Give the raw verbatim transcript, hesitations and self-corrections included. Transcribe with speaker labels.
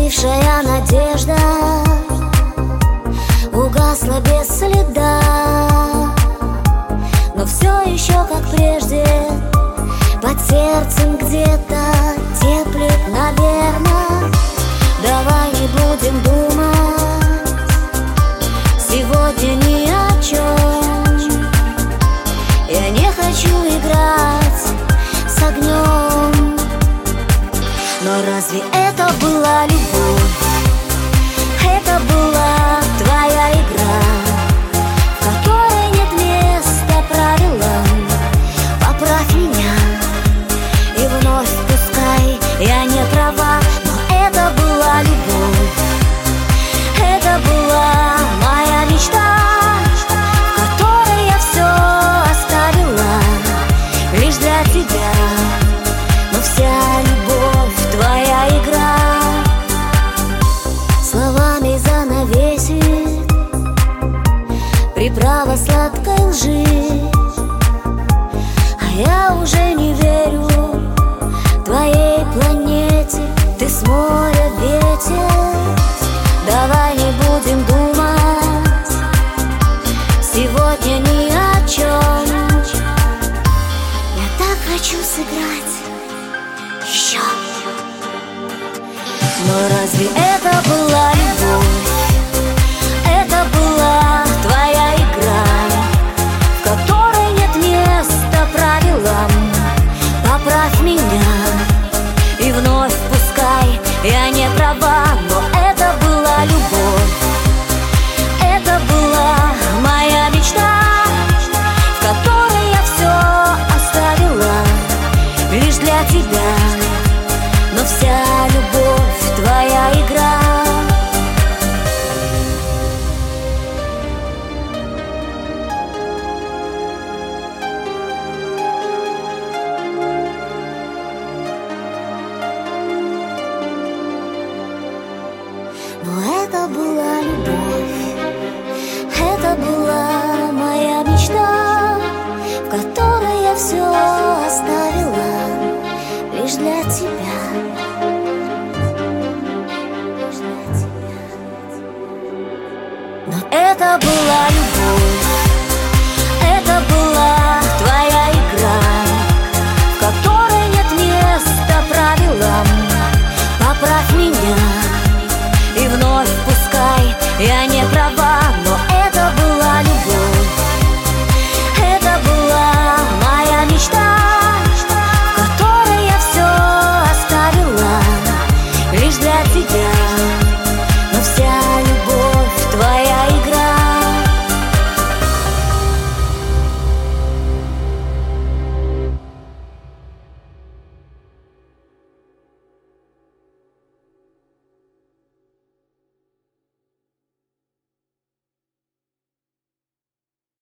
Speaker 1: Остывшая надежда угасла без следа, но все еще как прежде под сердцем где-то теплит, наверно. Давай не будем думать сегодня ни о чем. Я не хочу играть с огнем. Но разве это была любовь? Это была твоя игра, в которой нет места правилам. Поправь меня и вновь пускай я не права. Но это была любовь, это была моя мечта, в которой я все оставила лишь для тебя. Но вся любовь твоя игра словами занавесит приправа сладкой лжи. А я уже не верю твоей планете, ты с моря ветер. Давай не будем думать сегодня ни о чем. Я так хочу сыграть еще. Но разве это была любовь? Это была твоя игра, в которой нет места правилам. Поправь меня и вновь пускай я не права. Но это была любовь, это была моя мечта, в которой я все оставила лишь для тебя. Но вся любовь твоя игра. Но это была любовь, это была моя мечта, в которой я все оставила лишь для тебя.